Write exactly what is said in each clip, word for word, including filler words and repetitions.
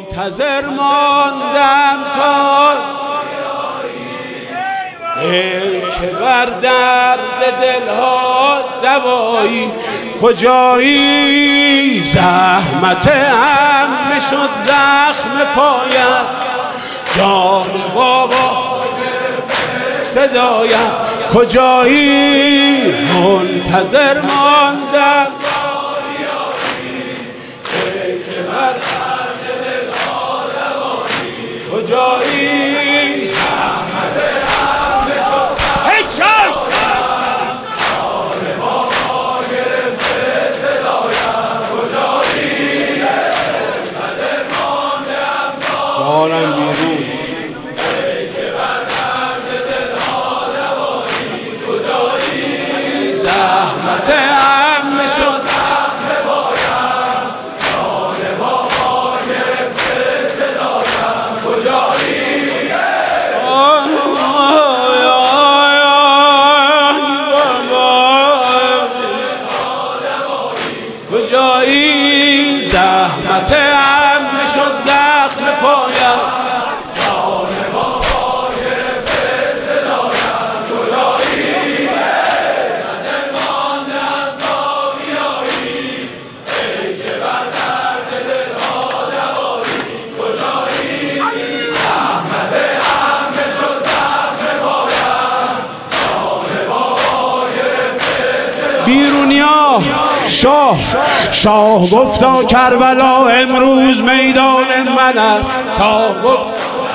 منتظر ماندم تا ای که بر درد دلها دوایی کجایی؟ زحمت عمه شد زخم پایم، جان بابا صدایم کجایی؟ منتظر ماندم ای که بر درد دلها دوایی کجایی؟ زحمت عمه شد ای جان جان بابا گرفته صدایم کجایی؟ منتظر ماندم جانم بیرون زحمت عمه شد زخم پایم، جان بابا گرفته صدایم کجایی؟ کجایی؟ زحمت عمه شد زخم پایم، جان بابا گرفته صدایم کجایی؟ بیرونیا شاه شاه گفتا کربلا امروز میدان من است، شاه گفت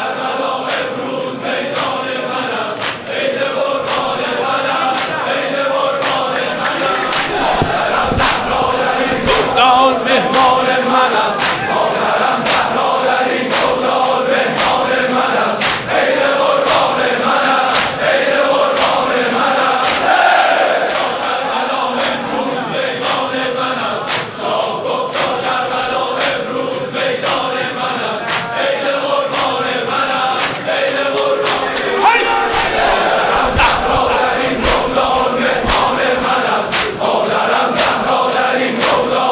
مهمان من است، مادرم زهرا در این گلدان مهمان من است، عید قربان من است، عید قربان من است، کربلا امروز میدان من است، شاه گفتا کربلا امروز میدان من است، عید قربان من است، عید قربان من است، زهرا در این گلدان مهمان من است، مادرم زهرا در این گلدان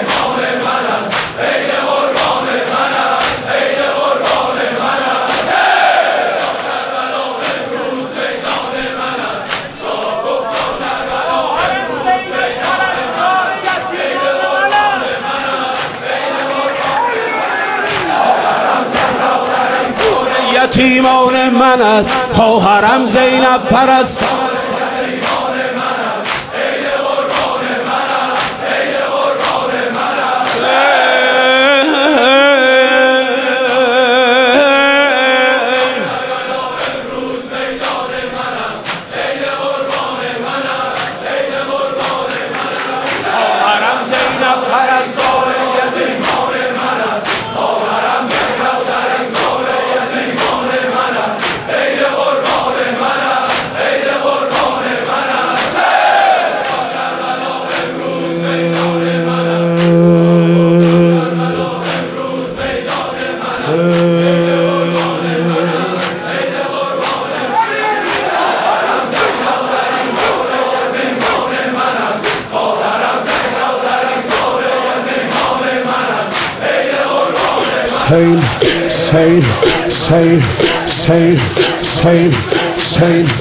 یتیمان من است، خواهرم زینب پرست Same, same, same, same, same, same.